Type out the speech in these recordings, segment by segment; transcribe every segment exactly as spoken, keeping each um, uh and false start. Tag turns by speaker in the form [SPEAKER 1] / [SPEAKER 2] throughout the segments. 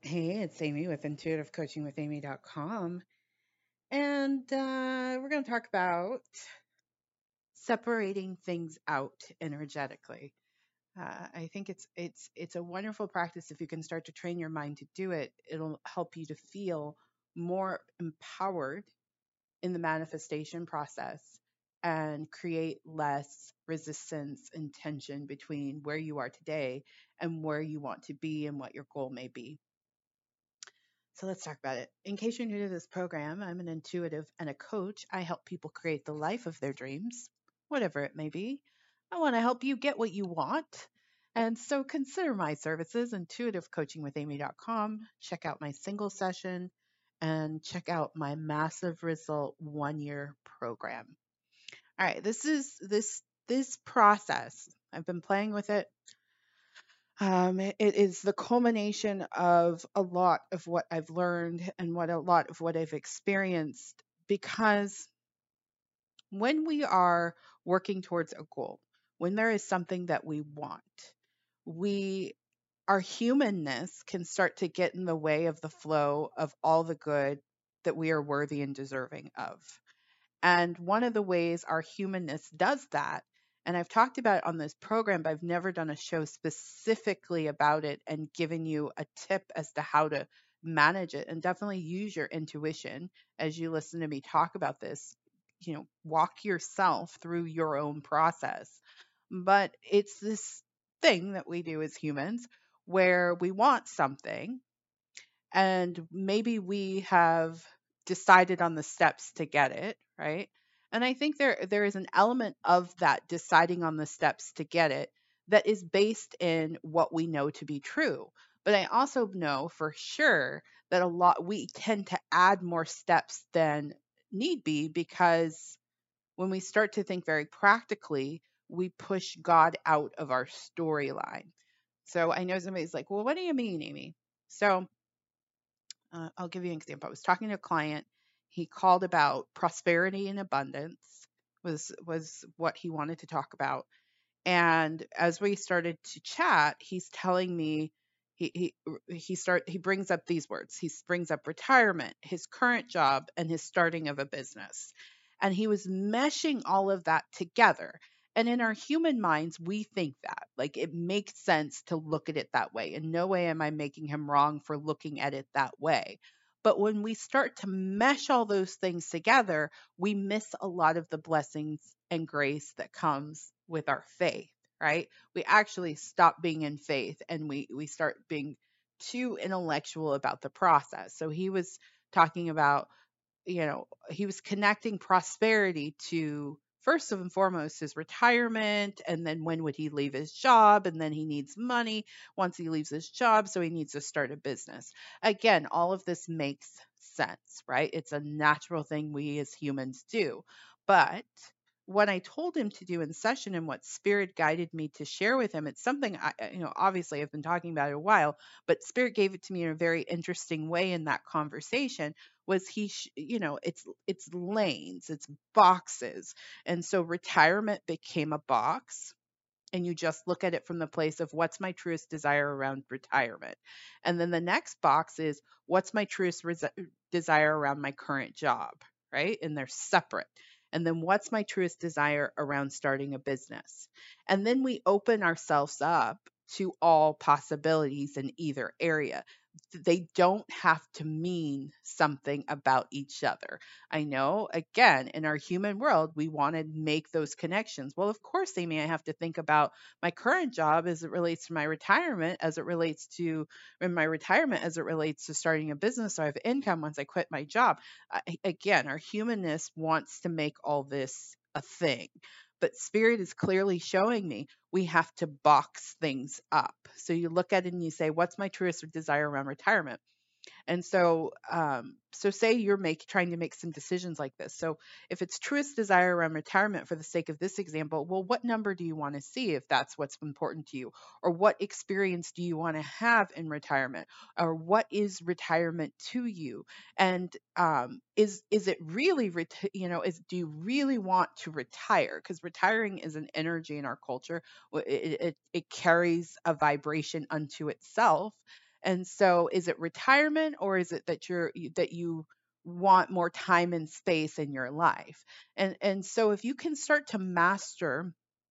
[SPEAKER 1] Hey, it's Amy with intuitive coaching with amy dot com. And uh, we're going to talk about separating things out energetically. Uh, I think it's it's it's a wonderful practice if you can start to train your mind to do it. It'll help you to feel more empowered in the manifestation process and create less resistance and tension between where you are today and where you want to be and what your goal may be. So let's talk about it. In case you're new to this program, I'm an intuitive and a coach. I help people create the life of their dreams, whatever it may be. I want to help you get what you want. And so consider my services, intuitive coaching with amy dot com. Check out my single session and check out my massive result one year program. All right, this is this this process. I've been playing with it. Um, it is the culmination of a lot of what I've learned and what a lot of what I've experienced because when we are working towards a goal, when there is something that we want, we our humanness can start to get in the way of the flow of all the good that we are worthy and deserving of. And one of the ways our humanness does that, and I've talked about it on this program, but I've never done a show specifically about it and given you a tip as to how to manage it. And definitely use your intuition as you listen to me talk about this. You know, walk yourself through your own process. But it's this thing that we do as humans where we want something and maybe we have decided on the steps to get it, right? And I think there there is an element of that deciding on the steps to get it that is based in what we know to be true. But I also know for sure that a lot we tend to add more steps than need be because when we start to think very practically, we push God out of our storyline. So I know somebody's like, "Well, what do you mean, Amy?" So uh, I'll give you an example. I was talking to a client. He called about prosperity and abundance was was what he wanted to talk about. And as we started to chat, he's telling me he he he start he brings up these words. He brings up retirement, his current job, and his starting of a business. And he was meshing all of that together. And in our human minds, we think that like it makes sense to look at it that way. In no way am I making him wrong for looking at it that way. But when we start to mesh all those things together, we miss a lot of the blessings and grace that comes with our faith, right? We actually stop being in faith and we we start being too intellectual about the process. So he was talking about, you know, he was connecting prosperity to first and foremost his retirement, and then when would he leave his job, and then he needs money once he leaves his job, so he needs to start a business. Again, all of this makes sense, right? It's a natural thing we as humans do. But what I told him to do in session and what spirit guided me to share with him, it's something I, you know, obviously I've been talking about it a while, but spirit gave it to me in a very interesting way in that conversation was he sh- you know it's it's lanes, it's boxes. And so retirement became a box, and you just look at it from the place of what's my truest desire around retirement. And then the next box is what's my truest resi- desire around my current job, right? And they're separate. And then what's my truest desire around starting a business? And then we open ourselves up to all possibilities in either area. They don't have to mean something about each other. I know, again, in our human world, we want to make those connections. Well, of course, Amy, I have to think about my current job as it relates to my retirement, as it relates to in my retirement, as it relates to starting a business. So I have income once I quit my job. I, again, our humanness wants to make all this a thing. But spirit is clearly showing me we have to box things up. So you look at it and you say, what's my truest desire around retirement? And so, um, so say you're make, trying to make some decisions like this. So if it's truest desire around retirement for the sake of this example, well, what number do you want to see if that's what's important to you? Or what experience do you want to have in retirement? Or what is retirement to you? And um, is is it really, reti- you know, is do you really want to retire? Because retiring is an energy in our culture. W- It, it, it carries a vibration unto itself. And so is it retirement, or is it that you're you- that you want more time and space in your life? And and so if you can start to master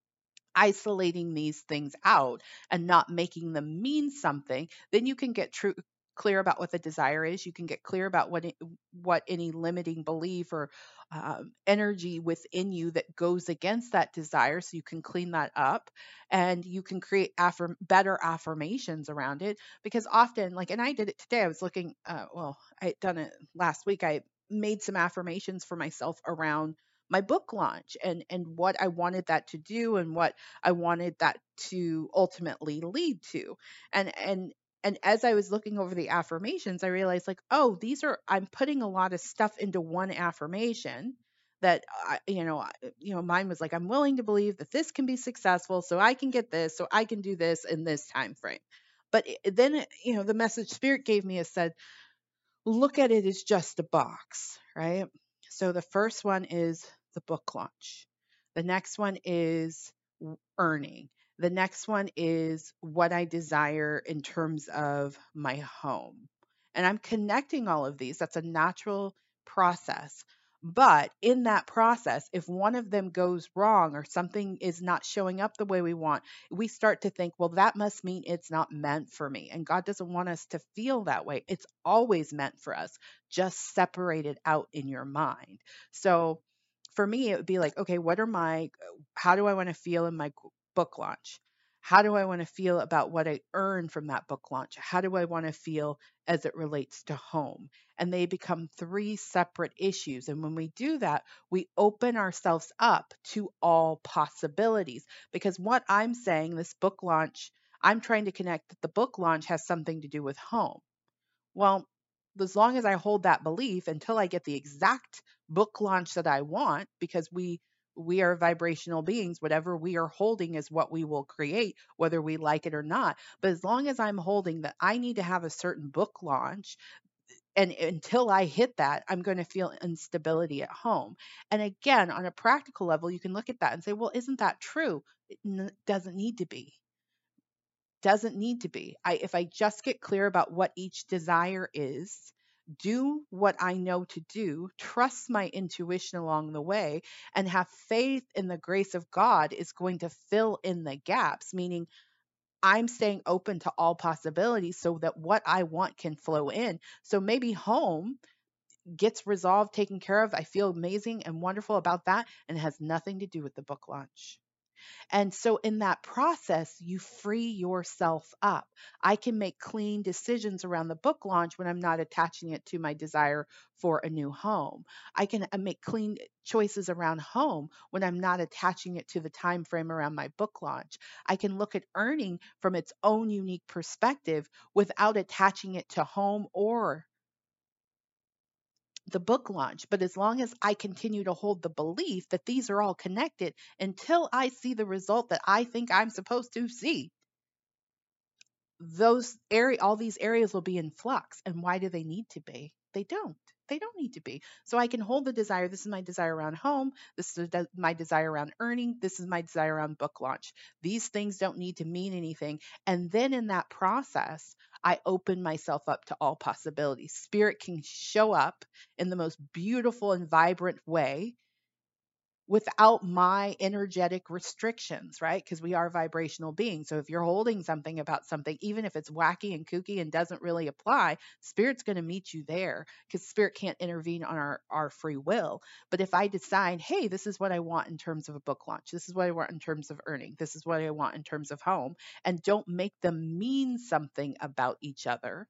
[SPEAKER 1] isolating these things out and not making them mean something, then you can get true clear about what the desire is. You can get clear about what it, what any limiting belief or um, energy within you that goes against that desire, so you can clean that up, and you can create affirm- better affirmations around it. Because often, like, and I did it today. I was looking. Uh, well, I had done it last week. I made some affirmations for myself around my book launch and and what I wanted that to do and what I wanted that to ultimately lead to. And and and as I was looking over the affirmations, I realized, like, oh, these are, I'm putting a lot of stuff into one affirmation that I, you know, I- you know, mine was like, I'm willing to believe that this can be successful, so I can get this, so I can do this in this time frame. But it- then, it- you know, the message Spirit gave me is said, look at it as just a box, right? So the first one is the book launch. The next one is w- earning. The next one is what I desire in terms of my home. And I'm connecting all of these. That's a natural process. But in that process, if one of them goes wrong or something is not showing up the way we want, we start to think, well, that must mean it's not meant for me. And God doesn't want us to feel that way. It's always meant for us, just separate it out in your mind. So for me, it would be like, okay, what are my, how do I want to feel in my book launch? How do I want to feel about what I earn from that book launch? How do I want to feel as it relates to home? And they become three separate issues. And when we do that, we open ourselves up to all possibilities. Because what I'm saying, this book launch, I'm trying to connect that the book launch has something to do with home. Well, as long as I hold that belief until I get the exact book launch that I want, because we we are vibrational beings, whatever we are holding is what we will create, whether we like it or not. But as long as I'm holding that I need to have a certain book launch, and until I hit that, I'm going to feel instability at home. And again, on a practical level, you can look at that and say, well, isn't that true? It n- doesn't need to be. Doesn't need to be. I if I just get clear about what each desire is, do what I know to do, trust my intuition along the way, and have faith in the grace of God is going to fill in the gaps, meaning I'm staying open to all possibilities so that what I want can flow in. So maybe home gets resolved, taken care of. I feel amazing and wonderful about that, and it has nothing to do with the book launch. And so in that process, you free yourself up. I can make clean decisions around the book launch when I'm not attaching it to my desire for a new home. I can uh, make clean choices around home when I'm not attaching it to the time frame around my book launch. I can look at earning from its own unique perspective without attaching it to home or the book launch. But as long as I continue to hold the belief that these are all connected until I see the result that I think I'm supposed to see, those area all these areas will be in flux. And why do they need to be? They don't. They don't need to be. So I can hold the desire. This is my desire around home. This is de- my desire around earning. This is my desire around book launch. These things don't need to mean anything. And then in that process, I open myself up to all possibilities. Spirit can show up in the most beautiful and vibrant way without my energetic restrictions, right? Because we are vibrational beings. So if you're holding something about something, even if it's wacky and kooky and doesn't really apply, spirit's going to meet you there, because spirit can't intervene on our, our free will. But if I decide, hey, this is what I want in terms of a book launch, this is what I want in terms of earning, this is what I want in terms of home, and don't make them mean something about each other,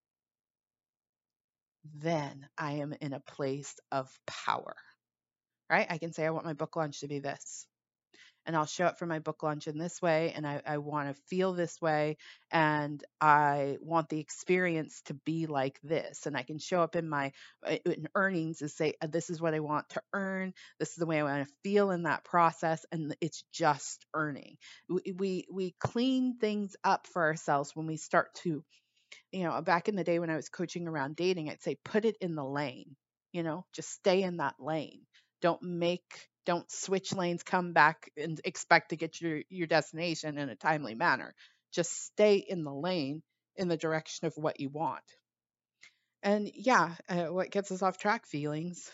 [SPEAKER 1] then I am in a place of power, right? I can say, I want my book launch to be this, and I'll show up for my book launch in this way, and I, I want to feel this way, and I want the experience to be like this. And I can show up in my uh, in earnings and say, "Uh, this is what I want to earn. This is the way I want to feel in that process," and it's just earning. We we, we clean things up for ourselves when we start to, you know, back in the day when I was coaching around dating, I'd say, put it in the lane, you know, just stay in that lane. Don't make, don't switch lanes, come back and expect to get your, your destination in a timely manner. Just stay in the lane in the direction of what you want. And yeah, uh, what gets us off track? Feelings.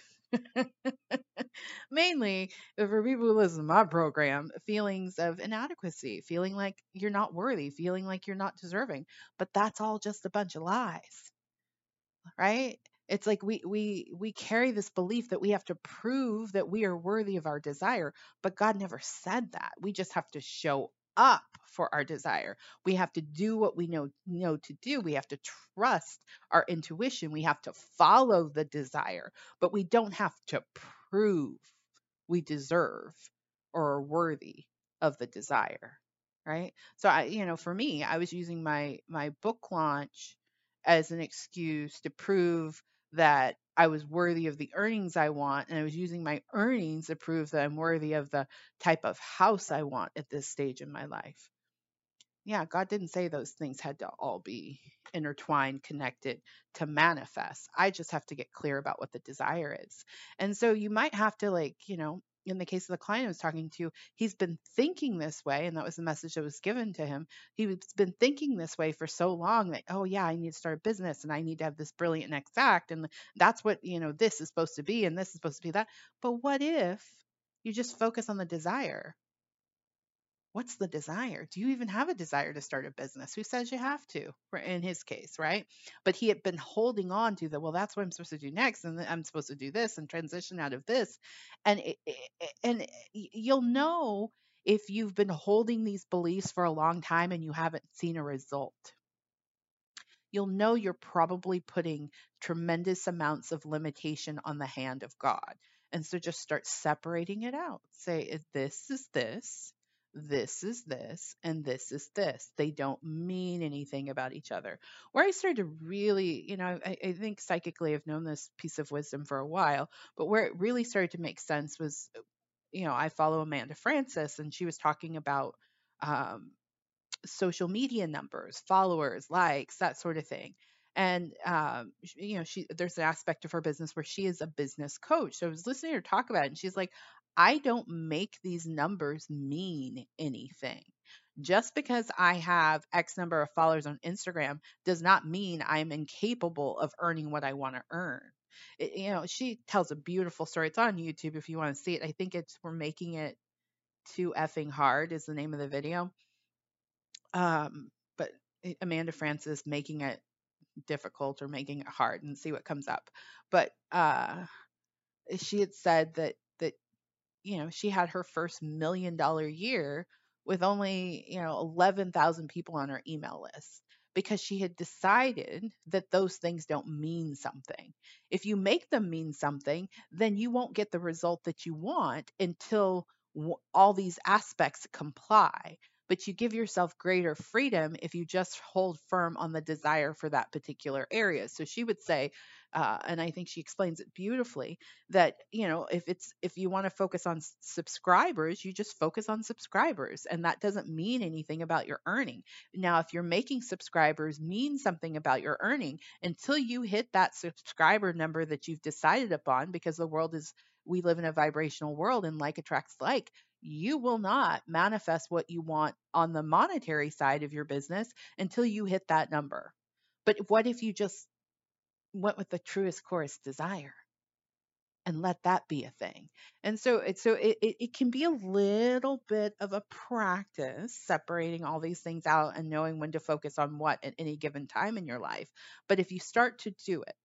[SPEAKER 1] Mainly for people who listen to my program, feelings of inadequacy, feeling like you're not worthy, feeling like you're not deserving. But that's all just a bunch of lies, right? It's like we we we carry this belief that we have to prove that we are worthy of our desire, but God never said that. We just have to show up for our desire. We have to do what we know know to do. We have to trust our intuition. We have to follow the desire, but we don't have to prove we deserve or are worthy of the desire, right? So I, you know, for me, I was using my my book launch as an excuse to prove that I was worthy of the earnings I want. And I was using my earnings to prove that I'm worthy of the type of house I want at this stage in my life. Yeah, God didn't say those things had to all be intertwined, connected to manifest. I just have to get clear about what the desire is. And so you might have to, like, you know, in the case of the client I was talking to, he's been thinking this way, and that was the message that was given to him. He's been thinking this way for so long that, oh, yeah, I need to start a business and I need to have this brilliant next act. And that's what, you know, this is supposed to be, and this is supposed to be that. But what if you just focus on the desire? What's the desire? Do you even have a desire to start a business? Who says you have to, for- in his case, right? But he had been holding on to the, well, that's what I'm supposed to do next. And then I'm supposed to do this and transition out of this. And, it, it- and y- you'll know if you've been holding these beliefs for a long time and you haven't seen a result. You'll know you're probably putting tremendous amounts of limitation on the hand of God. And so just start separating it out. Say, if this is this, this is this, and this is this. They don't mean anything about each other. Where I started to really, you know, I, I think psychically I've known this piece of wisdom for a while, but where it really started to make sense was, you know, I follow Amanda Francis, and she was talking about um, social media numbers, followers, likes, that sort of thing. And um, sh- you know, she there's an aspect of her business where she is a business coach. So I was listening to her talk about it, and she's like, I don't make these numbers mean anything. Just because I have X number of followers on Instagram does not mean I'm incapable of earning what I want to earn. It, you know, she tells a beautiful story. It's on YouTube if you want to see it. I think it's We're Making It Too Effing Hard is the name of the video. Um, but eh, Amanda Francis making it difficult or making it hard and see what comes up. But uh, she had said that that you know, she had her first million dollar year with only, you know, eleven thousand people on her email list because she had decided that those things don't mean something. If you make them mean something, then you won't get the result that you want until w- all these aspects comply. But you give yourself greater freedom if you just hold firm on the desire for that particular area. So she would say, uh, and I think she explains it beautifully, that, you know, if it's if you want to focus on s- subscribers, you just focus on subscribers, and that doesn't mean anything about your earning. Now if you're making subscribers mean something about your earning, until you hit that subscriber number that you've decided upon, because the world is we live in a vibrational world and like attracts like, you will not manifest what you want on the monetary side of your business until you hit that number. But what if you just went with the truest, core desire and let that be a thing? And so it's so it, it, it can be a little bit of a practice separating all these things out and knowing when to focus on what at any given time in your life. But if you start to do it,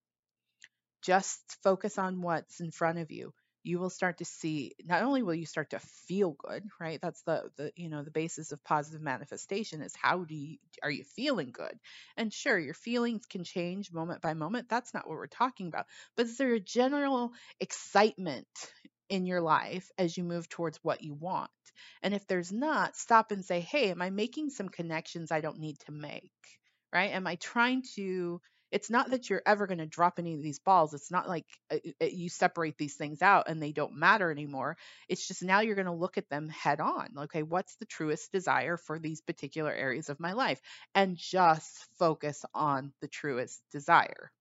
[SPEAKER 1] just focus on what's in front of you, you will start to see, not only will you start to feel good, right? That's the the you know, the basis of positive manifestation is, how do you are you feeling good? And sure, your feelings can change moment by moment. That's not what we're talking about. But is there a general excitement in your life as you move towards what you want? And if there's not, stop and say, hey, am I making some connections I don't need to make? Right? Am I trying to It's not that you're ever going to drop any of these balls. It's not like uh, uh, you separate these things out and they don't matter anymore. It's just now you're going to look at them head on. Okay, what's the truest desire for these particular areas of my life? And just focus on the truest desire.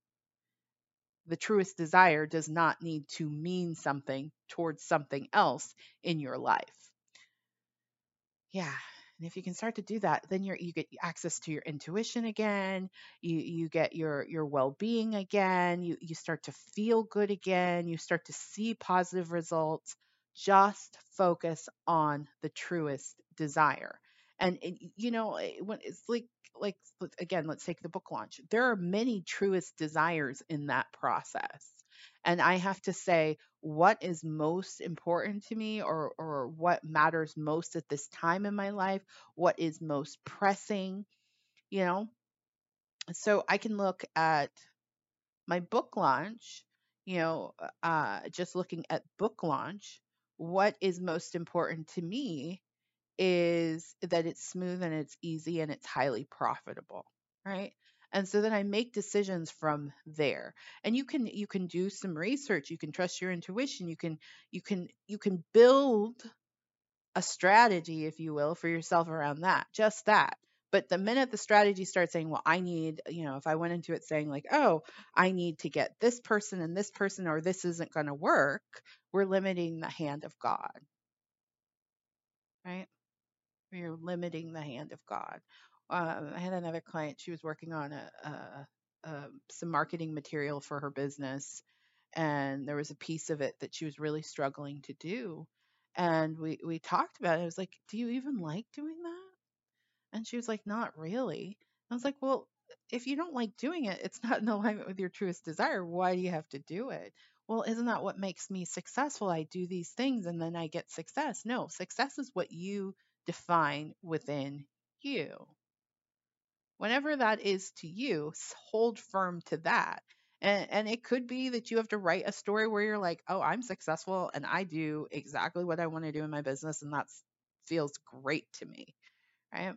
[SPEAKER 1] The truest desire does not need to mean something towards something else in your life. Yeah. And if you can start to do that, then you're you get access to your intuition again. You you get your your well-being again. You you start to feel good again. You start to see positive results. Just focus on the truest desire. And, and you know, eh, when it's like like let- again, let's take the book launch. There are many truest desires in that process. And I have to say, what is most important to me, or or what matters most at this time in my life, what is most pressing, you know. So I can look at my book launch, you know, uh just looking at book launch, what is most important to me is that it's smooth and it's easy and it's highly profitable, right? And so then I make decisions from there. And you can you can do some research, you can trust your intuition, you can you can you can build a strategy, if you will, for yourself around that, just that. But the minute the strategy starts saying, well, I need, you know, if I went into it saying, like, oh, I need to get this person and this person, or this isn't going to work, we're limiting the hand of God, right? You're limiting the hand of God. Um, I had another client, she was working on a, a, a some marketing material for her business, and there was a piece of it that she was really struggling to do. And we we talked about it. I was like, "Do you even like doing that?" And she was like, "Not really." I was like, "Well, if you don't like doing it, it's not in alignment with your truest desire. Why do you have to do it?" "Well, isn't that what makes me successful? I do these things and then I get success." No, success is what you define within you. Whenever that is to you, s- hold firm to that. And, and it could be that you have to write a story where you're like, oh, I'm successful and I do exactly what I want to do in my business, and that feels great to me, right?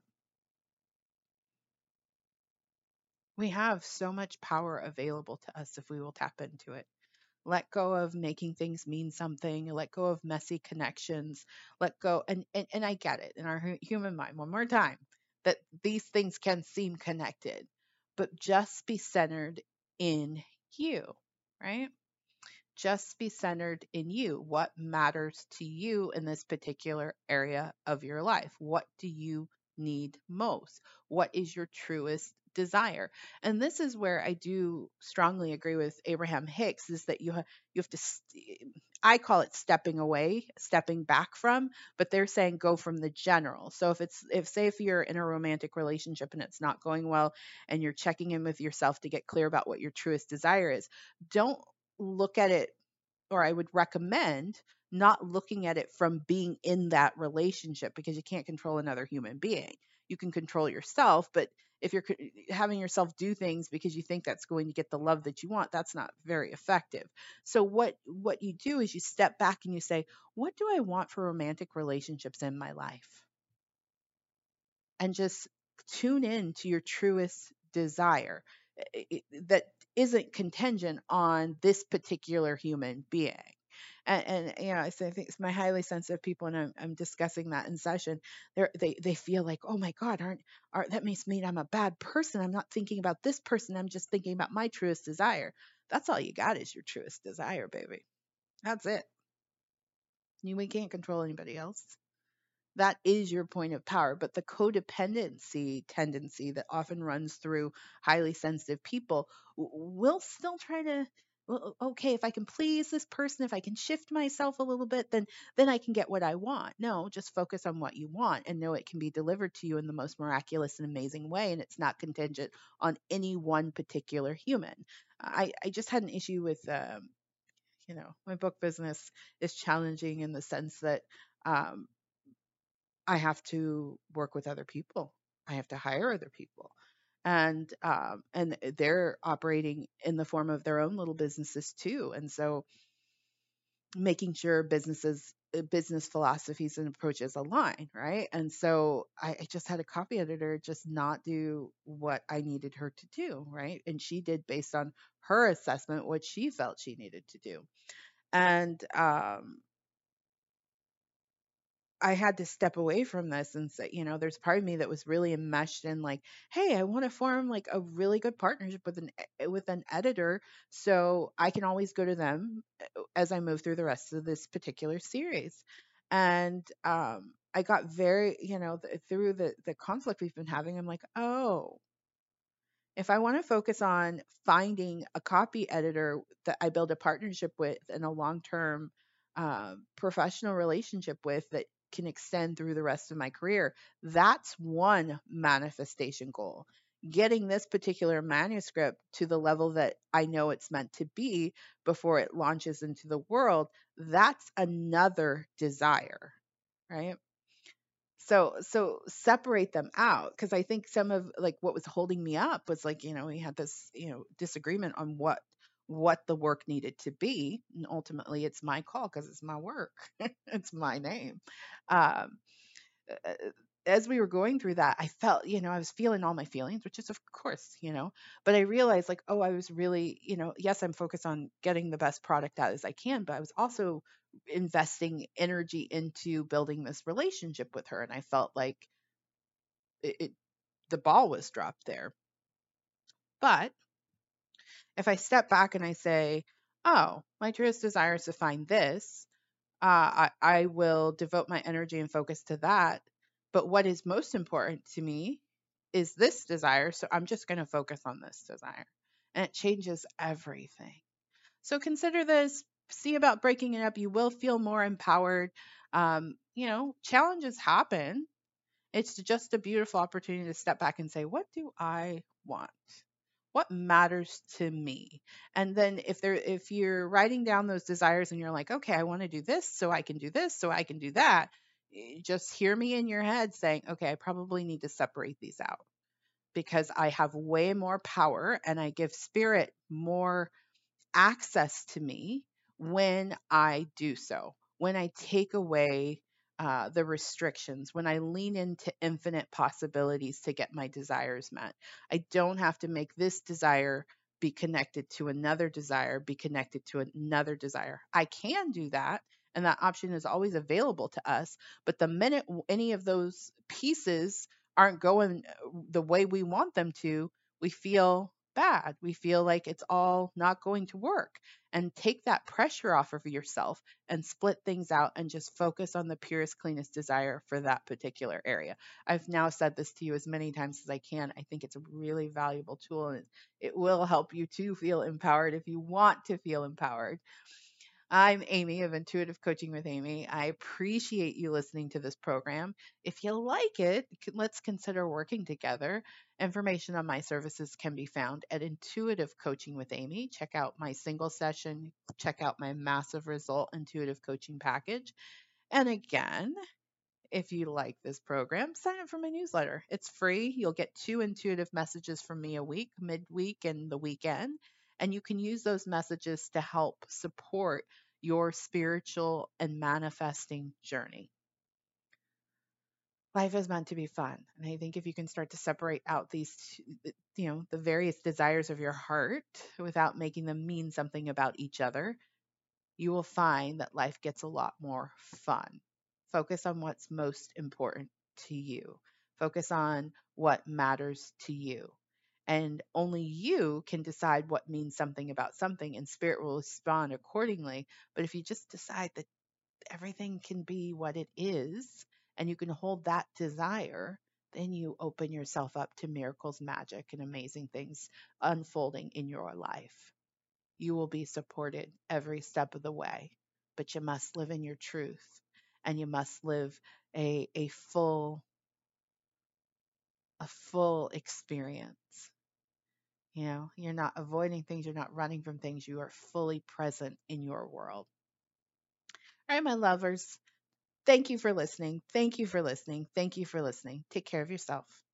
[SPEAKER 1] We have so much power available to us if we will tap into it. Let go of making things mean something, let go of messy connections, let go. And, and, and I get it in our hu- human mind, one more time, that these things can seem connected, but just be centered in you, right? Just be centered in you. What matters to you in this particular area of your life? What do you need most? What is your truest desire? And this is where I do strongly agree with Abraham Hicks, is that you have you have to st- I call it stepping away, stepping back from, but they're saying go from the general. So if it's if say if you're in a romantic relationship and it's not going well, and you're checking in with yourself to get clear about what your truest desire is, don't look at it, or I would recommend not looking at it from being in that relationship, because you can't control another human being. You can control yourself, but if you're having yourself do things because you think that's going to get the love that you want, that's not very effective. So what what you do is you step back and you say, what do I want for romantic relationships in my life? And just tune in to your truest desire, i- i- that isn't contingent on this particular human being. And, and you know, so I think it's my highly sensitive people, and I'm, I'm discussing that in session. They they they feel like, oh my God, aren't are that makes me I'm a bad person. I'm not thinking about this person. I'm just thinking about my truest desire. That's all you got is your truest desire, baby. That's it. You we can't control anybody else. That is your point of power. But the codependency tendency that often runs through highly sensitive people w- will still try to, well, okay, if I can please this person, if I can shift myself a little bit, then then I can get what I want. No, just focus on what you want and know it can be delivered to you in the most miraculous and amazing way, and it's not contingent on any one particular human. I I just had an issue with um, you know, my book business is challenging in the sense that um, I have to work with other people. I have to hire other people. And um, and they're operating in the form of their own little businesses too. And so making sure businesses uh, business philosophies and approaches align, right? And so I, I just had a copy editor just not do what I needed her to do, right? And she did based on her assessment what she felt she needed to do. And um, I had to step away from this and say, you know, there's part of me that was really enmeshed in like, hey, I want to form like a really good partnership with an e- with an editor, so I can always go to them uh, as I move through the rest of this particular series. And um I got very, you know, th- through the the conflict we've been having, I'm like, oh, if I want to focus on finding a copy editor that I build a partnership with and a long term uh, professional relationship with that can extend through the rest of my career, that's one manifestation goal. Getting this particular manuscript to the level that I know it's meant to be before it launches into the world, that's another desire, right? So so separate them out, because I think some of like what was holding me up was like, you know, we had this, you know, disagreement on what what the work needed to be, and ultimately it's my call because it's my work. It's my name. um uh, as we were going through that, I felt, you know, I was feeling all my feelings, which is of course, you know, but I realized like, oh, I was really, you know, yes, I'm focused on getting the best product out as I can, but I was also investing energy into building this relationship with her. And I felt like it, it the ball was dropped there. But if I step back and I say, oh, my truest desire is to find this, uh, I, I will devote my energy and focus to that. But what is most important to me is this desire. So I'm just going to focus on this desire. And it changes everything. So consider this, see about breaking it up. You will feel more empowered. Um, you know, challenges happen. It's just a beautiful opportunity to step back and say, what do I want? What matters to me? And then if there if you're writing down those desires and you're like, okay, I want to do this so I can do this so I can do that, eh, just hear me in your head saying, okay, I probably need to separate these out because I have way more power and I give spirit more access to me when I do so, when I take away uh, the restrictions, when I lean into infinite possibilities to get my desires met. I don't have to make this desire be connected to another desire, be connected to another desire. I can do that. And that option is always available to us. But the minute any of those pieces aren't going uh, the way we want them to, we feel bad. We feel like it's all not going to work. And take that pressure off of yourself and split things out and just focus on the purest, cleanest desire for that particular area. I've now said this to you as many times as I can. I think it's a really valuable tool and it will help you to feel empowered if you want to feel empowered. I'm Amy of Intuitive Coaching with Amy. I appreciate you listening to this program. If you like it, c- let's consider working together. Information on my services can be found at Intuitive Coaching with Amy. Check out my single session, check out my massive result intuitive coaching package. And again, if you like this program, sign up for my newsletter. It's free. You'll get two intuitive messages from me a week, midweek and the weekend. And you can use those messages to help support your spiritual and manifesting journey. Life is meant to be fun. And I think if you can start to separate out these, two- you know, the various desires of your heart without making them mean something about each other, you will find that life gets a lot more fun. Focus on what's most important to you. Focus on what matters to you. And only you can decide what means something about something, and spirit will respond accordingly. But if you just decide that everything can be what it is and you can hold that desire, then you open yourself up to miracles, magic, and amazing things unfolding in your life. You will be supported every step of the way, but you must live in your truth and you must live a, a full a full experience. You know, you're not avoiding things, you're not running from things, you are fully present in your world. All right, my lovers. Thank you for listening. Thank you for listening. Thank you for listening. Take care of yourself.